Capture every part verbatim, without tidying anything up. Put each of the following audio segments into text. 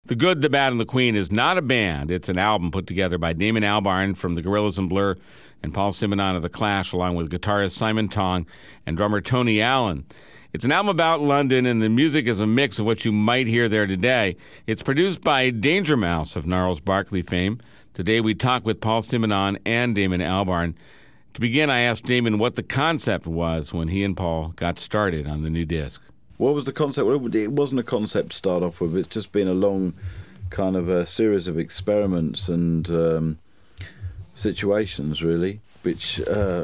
The Good, the Bad, and the Queen is not a band. It's an album put together by Damon Albarn from the Gorillaz and Blur and Paul Simonon of The Clash, along with guitarist Simon Tong and drummer Tony Allen. It's an album about London, and the music is a mix of what you might hear there today. It's produced by Danger Mouse of Gnarls Barkley fame. Today we talk with Paul Simonon and Damon Albarn. To begin, I asked Damon what the concept was when he and Paul got started on the new disc. What was the concept? Well, it wasn't a concept to start off with. It's just been a long kind of a series of experiments and um, situations, really, which uh,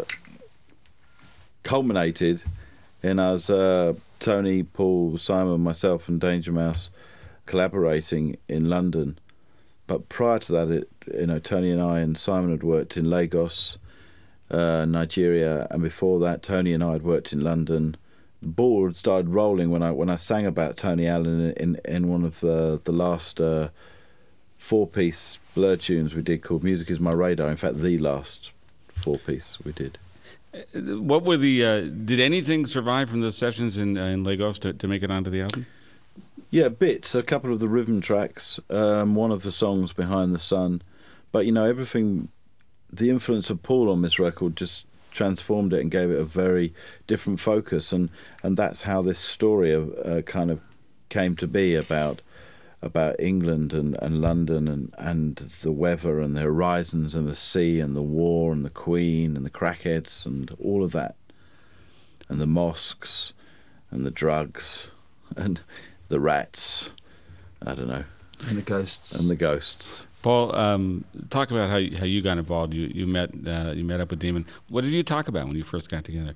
culminated in us, uh, Tony, Paul, Simon, myself and Danger Mouse collaborating in London. But prior to that, it, you know, Tony and I and Simon had worked in Lagos, uh, Nigeria, and before that, Tony and I had worked in London. The ball had started rolling when I when I sang about Tony Allen in in one of the the last uh, four piece Blur tunes we did called "Music Is My Radar." In fact, the last four piece we did. What were the? Uh, did anything survive from the sessions in uh, in Lagos to, to make it onto the album? Yeah, bits. A couple of the rhythm tracks, um, one of the songs "Behind the Sun," but you know everything. The influence of Paul on this record just transformed it and gave it a very different focus, and and that's how this story of, uh, kind of came to be about about England and, and London and, and the weather and the horizons and the sea and the war and the Queen and the crackheads and all of that, and the mosques and the drugs and the rats, I don't know, and the ghosts and the ghosts. Paul, um, talk about how you, how you got involved. You you met uh, you met up with Damon. What did you talk about when you first got together?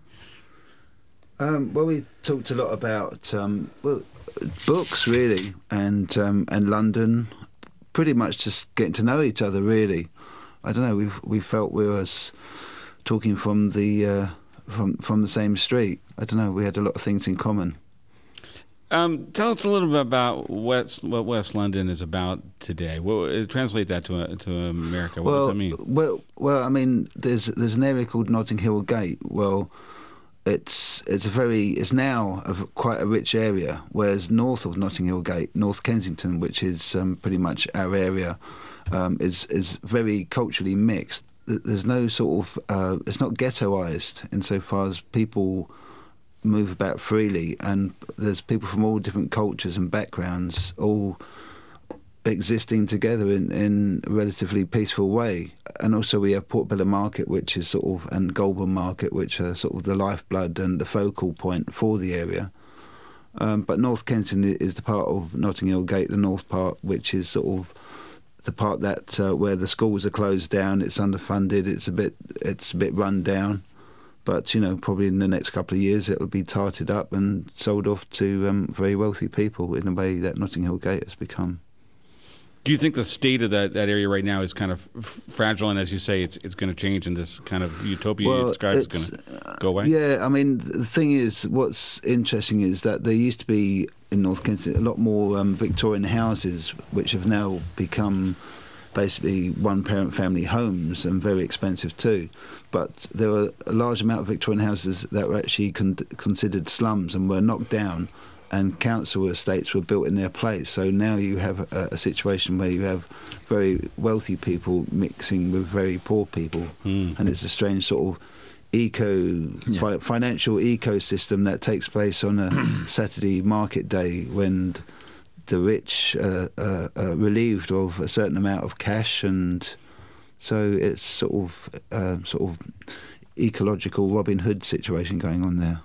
Um, well, we talked a lot about um, well, books, really, and um, and London. Pretty much just getting to know each other, really. I don't know. We we felt we was talking from the uh, from from the same street. I don't know. We had a lot of things in common. Um, tell us a little bit about West, what West London is about today. Well, translate that to to America. What well, does that mean? Well, well, I mean, there's there's an area called Notting Hill Gate. Well, it's it's a very it's now a, quite a rich area. Whereas north of Notting Hill Gate, North Kensington, which is um, pretty much our area, um, is is very culturally mixed. There's no sort of uh, it's not ghettoised insofar as people move about freely, and there's people from all different cultures and backgrounds all existing together in, in a relatively peaceful way. And also we have Portobello Market, which is sort of, and Goulburn Market, which are sort of the lifeblood and the focal point for the area. Um, but North Kensington is the part of Notting Hill Gate, the north part, which is sort of the part that uh, where the schools are closed down, it's underfunded, it's a bit it's a bit run down. But, you know, probably in the next couple of years it'll be tarted up and sold off to um, very wealthy people in a way that Notting Hill Gate has become. Do you think the state of that, that area right now is kind of f- fragile, and as you say, it's it's going to change and this kind of utopia well, you described is going to go away? Yeah, I mean, the thing is, what's interesting is that there used to be in North Kensington a lot more um, Victorian houses, which have now become basically one-parent family homes and very expensive too. But there were a large amount of Victorian houses that were actually con- considered slums and were knocked down, and council estates were built in their place. So now you have a, a situation where you have very wealthy people mixing with very poor people, mm. and it's a strange sort of eco yeah. fi- financial ecosystem that takes place on a Saturday market day when the rich uh, uh, are relieved of a certain amount of cash, and so it's sort of uh, sort of ecological Robin Hood situation going on there.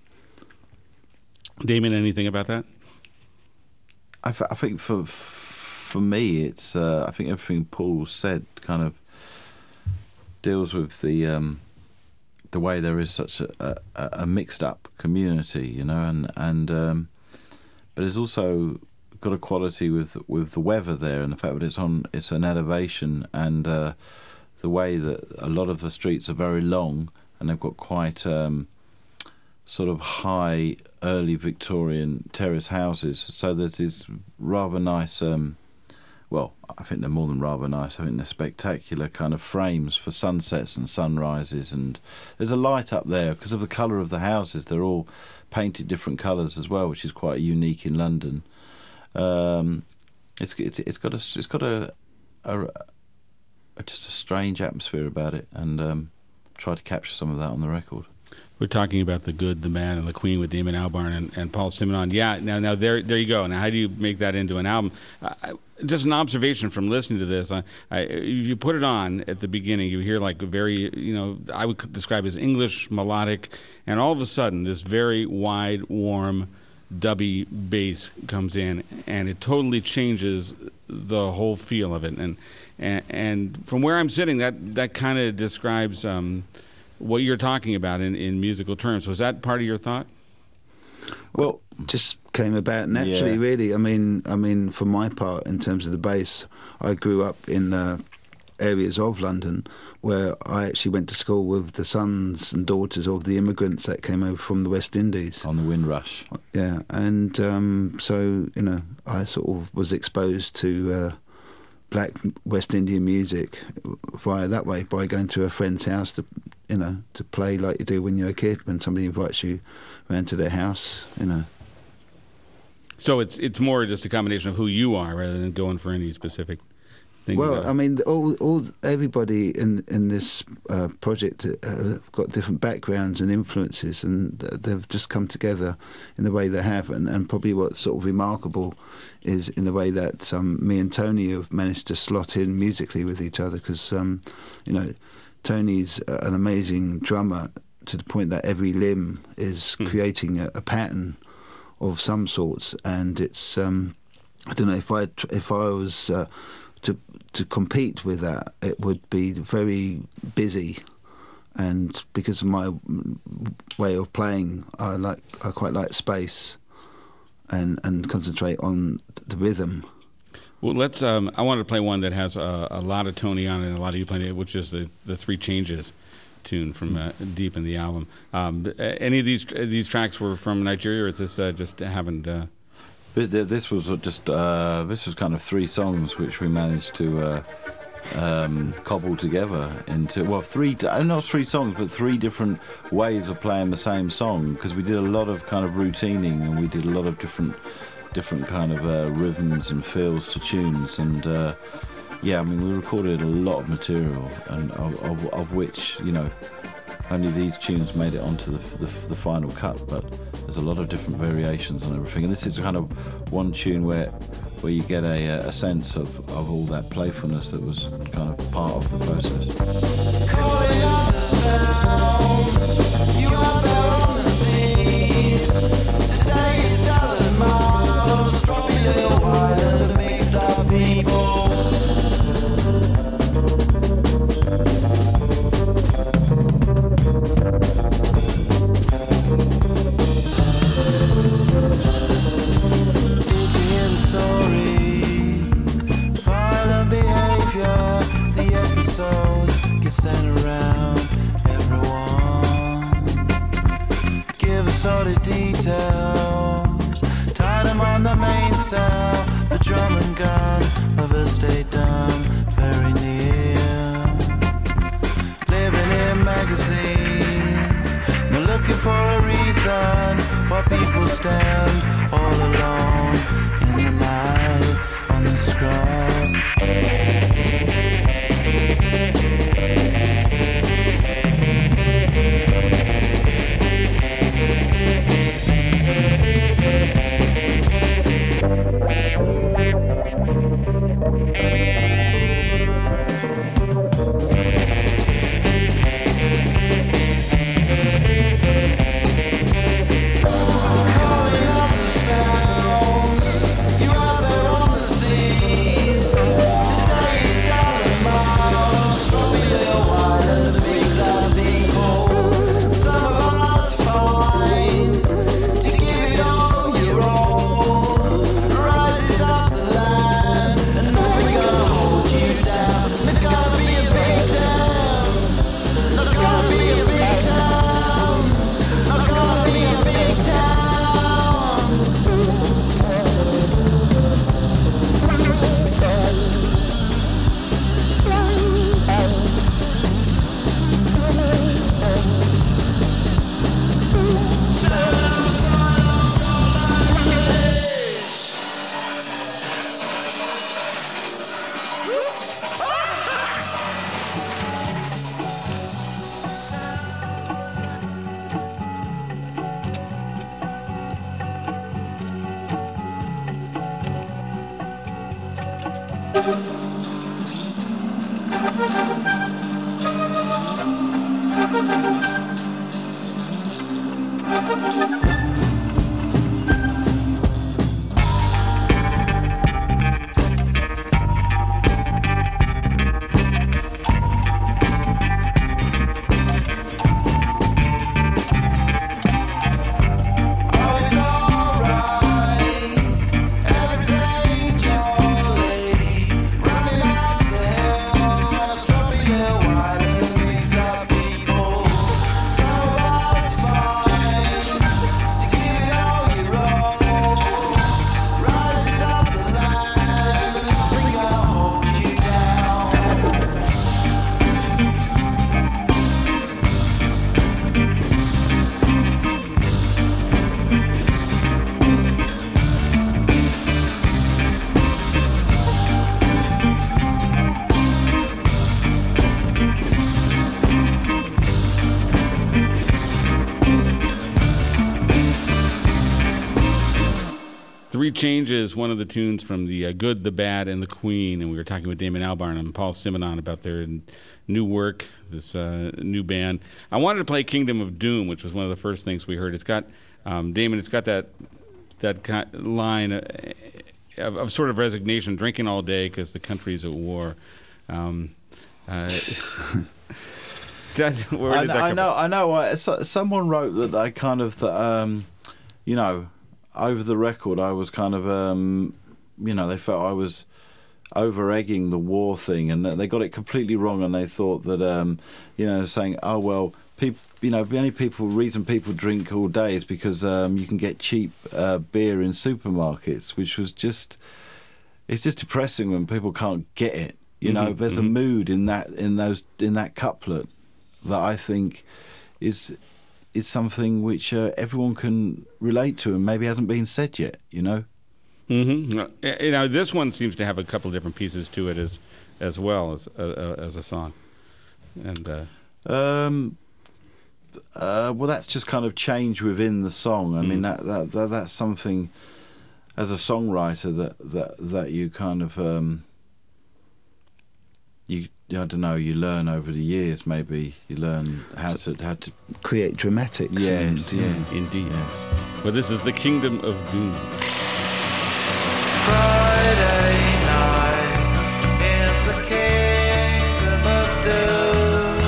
Damon, anything about that? I, th- I think for for me, it's uh, I think everything Paul said kind of deals with the um, the way there is such a, a, a mixed up community, you know, and and um, but it's also got a quality with with the weather there, and the fact that it's on it's an elevation, and uh, the way that a lot of the streets are very long and they've got quite um, sort of high early Victorian terrace houses. So there's this rather nice, um, well, I think they're more than rather nice. I think they're spectacular kind of frames for sunsets and sunrises, and there's a light up there because of the colour of the houses. They're all painted different colours as well, which is quite unique in London. Um, It's it's it's got a it's got a, a, a just a strange atmosphere about it, and um, try to capture some of that on the record. We're talking about the good, the bad, and the Queen with Damon Albarn and, and Paul Simonon. Yeah, now now there there you go. Now how do you make that into an album? Uh, just an observation from listening to this. I, I, if you put it on at the beginning, you hear like a very, you know, I would describe as English melodic, and all of a sudden this very wide, warm, dubby bass comes in, and it totally changes the whole feel of it. And and, and from where I'm sitting, that that kind of describes Um, what you're talking about in, in musical terms. Was that part of your thought? Well, just came about naturally, Yeah. really. I mean, I mean, for my part, in terms of the bass, I grew up in uh, areas of London where I actually went to school with the sons and daughters of the immigrants that came over from the West Indies. On the Windrush. Yeah, and um, so, you know, I sort of was exposed to uh, black West Indian music via that way, by going to a friend's house to, you know, to play like you do when you're a kid, when somebody invites you around to their house, you know. So it's it's more just a combination of who you are rather than going for any specific thing. Well, I mean, all, all everybody in in this uh, project uh, have got different backgrounds and influences, and they've just come together in the way they have. And, and probably what's sort of remarkable is in the way that um, me and Tony have managed to slot in musically with each other, because um, you know, Tony's an amazing drummer to the point that every limb is mm. creating a, a pattern of some sorts, and it's um, I don't know if I if I was uh, to to compete with that, it would be very busy, and because of my way of playing, I like I quite like space, and and concentrate on the rhythm. Well, let's. Um, I wanted to play one that has a, a lot of Tony on it and a lot of you playing it, which is the the Three Changes tune from uh, deep in the album. Um, any of these these tracks were from Nigeria, or is this uh, just happened? Uh... But this was just uh, this was kind of three songs which we managed to uh, um, cobble together into well three not three songs but three different ways of playing the same song, because we did a lot of kind of routining, and we did a lot of different different kind of uh, rhythms and feels to tunes, and uh, yeah, I mean, we recorded a lot of material, and of, of, of which, you know, only these tunes made it onto the, the, the final cut, but there's a lot of different variations on everything, and this is kind of one tune where where you get a, a sense of, of all that playfulness that was kind of part of the process. Calling out the sounds, you are there on the seas. Today is dollar miles, dropping little wild, mixed up people. Sent around everyone. Give us all the details. Tied them on the main cell. The drum and gun of a state down very near. Living in magazines, not looking for a reason. While people stand all alone in the night on the scrub. Yeah. Three Changes, one of the tunes from the uh, Good, the Bad, and the Queen, and we were talking with Damon Albarn and Paul Simonon about their n- new work, this uh, new band. I wanted to play Kingdom of Doom, which was one of the first things we heard. It's got, um, Damon, it's got that that kind line of, of, of sort of resignation, drinking all day because the country's at war. Um, uh, that, where I, did that I come know, from? I know. I, so, someone wrote that I kind of, that, um, you know, over the record, I was kind of, um, you know, they felt I was over-egging the war thing, and they got it completely wrong, and they thought that, um, you know, saying, oh, well, people, you know, the only people, reason people drink all day is because um, you can get cheap uh, beer in supermarkets, which was just, it's just depressing when people can't get it. You know, Mm-hmm, there's mm-hmm. a mood in that, in those, in that couplet that I think is is something which uh, everyone can relate to and maybe hasn't been said yet, you know? Mm-hmm. You know, this one seems to have a couple of different pieces to it as as well as uh, as a song. And uh, um, uh, well, that's just kind of change within the song. I Mm. mean, that, that that that's something as a songwriter that that that you kind of um, you I don't know, you learn over the years. Maybe you learn how to how to Create dramatics. yes, and, yeah, indeed. yes. Well, this is the Kingdom of Doom. Friday night in the kingdom of doom.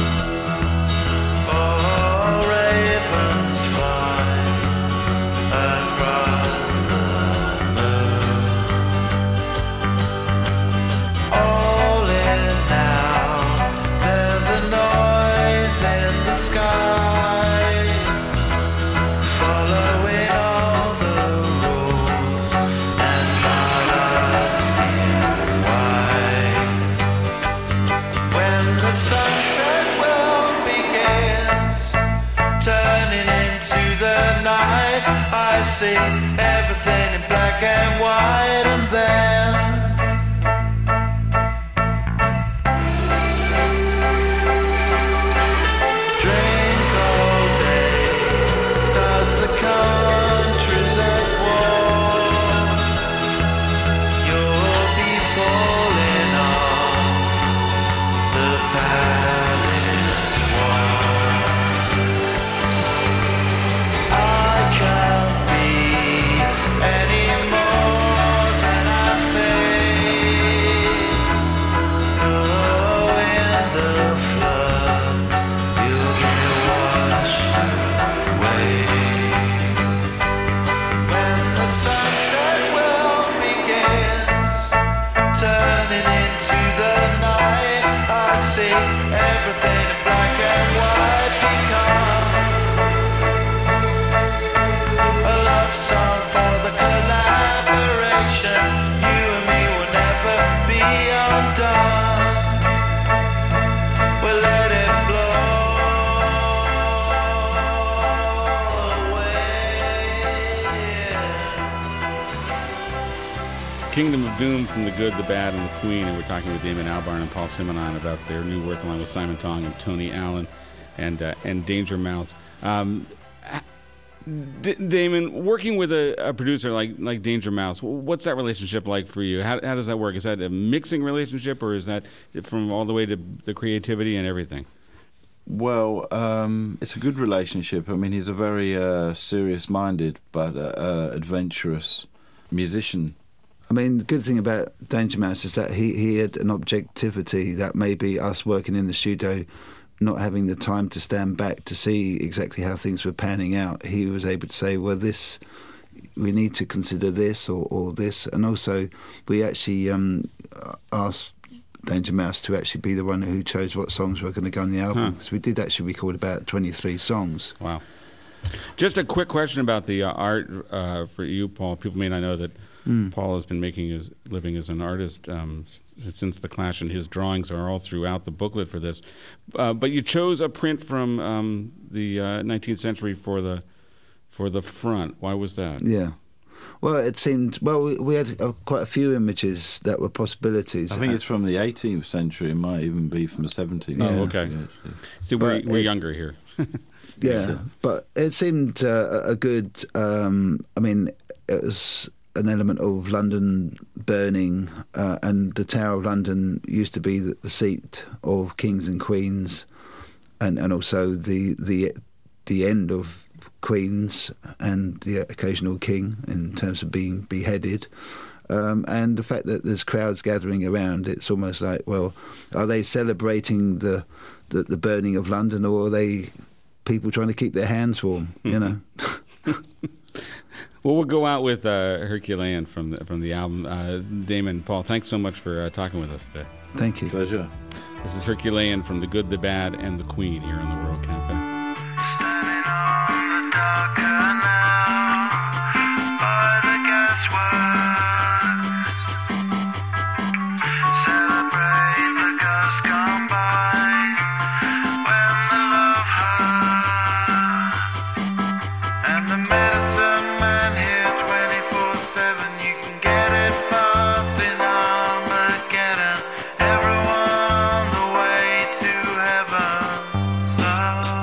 Oh, ravens fly across the moon. All in now, there's a noise in the sky, following all the rules and not asking why. When the sunset well begins, turning into the night, I see everything in black and white, and then drink all day, 'cause the country's at war. You'll be falling on the palace wall. I can't be any more than I say. Oh, in the flood, you'll get washed away. When the sunset well begins, turning into the night, I see everything in black and white become a love song for the collaboration. You and me will never be undone. We'll let it blow away. Kingdom of Doom from the Good, the Bad, and the Queen, and we're talking with Damon Albarn and Paul Simonon about their new work along with Simon Tong and Tony Allen and uh, and Danger Mouse. Um, D- Damon, working with a, a producer like like Danger Mouse, what's that relationship like for you? How, how does that work? Is that a mixing relationship, or is that from all the way to the creativity and everything? Well, um, it's a good relationship. I mean, he's a very uh, serious-minded but uh, uh, adventurous musician. I mean, the good thing about Danger Mouse is that he, he had an objectivity that maybe us working in the studio, not having the time to stand back to see exactly how things were panning out, he was able to say, well, this, we need to consider this or, or this. And also, we actually um, asked Danger Mouse to actually be the one who chose what songs were going to go on the album. Because huh. we did actually record about twenty-three songs. Wow. Just a quick question about the uh, art uh, for you, Paul. People may not know that mm. Paul has been making his living as an artist um, s- since The Clash, and his drawings are all throughout the booklet for this. Uh, but you chose a print from um, the uh, nineteenth century for the for the front. Why was that? Yeah. Well, it seemed... Well, we, we had uh, quite a few images that were possibilities. I think it's from the eighteenth century. It might even be from the seventeenth. Oh, okay. Yeah, so we're, we're it, younger here. Yeah, but it seemed uh, a good... Um, I mean, it was an element of London burning, uh, and the Tower of London used to be the, the seat of kings and queens, and, and also the the the end of queens and the occasional king in terms of being beheaded. Um, and the fact that there's crowds gathering around, it's almost like, well, are they celebrating the the, the burning of London, or are they people trying to keep their hands warm, you know? Well, we'll go out with uh, Herculean from the, from the album. Uh, Damon, Paul, thanks so much for uh, talking with us today. Thank you. Pleasure. This is Herculean from The Good, the Bad, and the Queen here in the World Cafe. Standing on the dark canal by the gasworks, celebrate the ghosts come by when the love hurts, and the medicine man here twenty-four seven. You can get it fast in Armageddon. Everyone on the way to heaven. So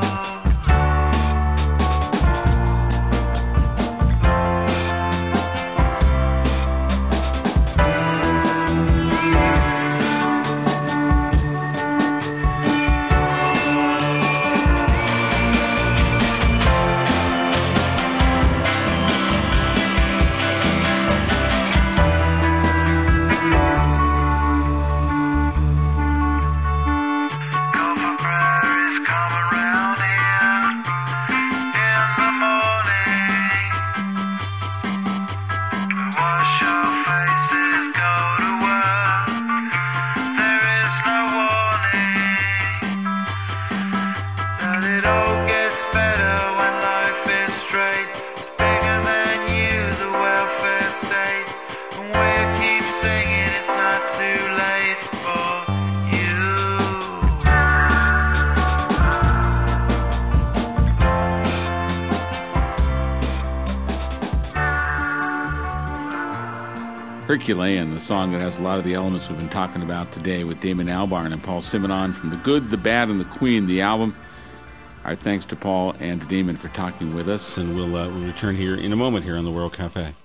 Gopher prairies come around here in the morning. We wash our faces, go to work. There is no warning that it all gets better when life is straight. It's bigger than you, the welfare state, and we keep singing. It's not too late for you. Herculean, the song that has a lot of the elements we've been talking about today with Damon Albarn and Paul Simonon from The Good, the Bad, and the Queen, the album. Our thanks to Paul and to Damon for talking with us, and we'll, uh, we'll return here in a moment here on the World Cafe.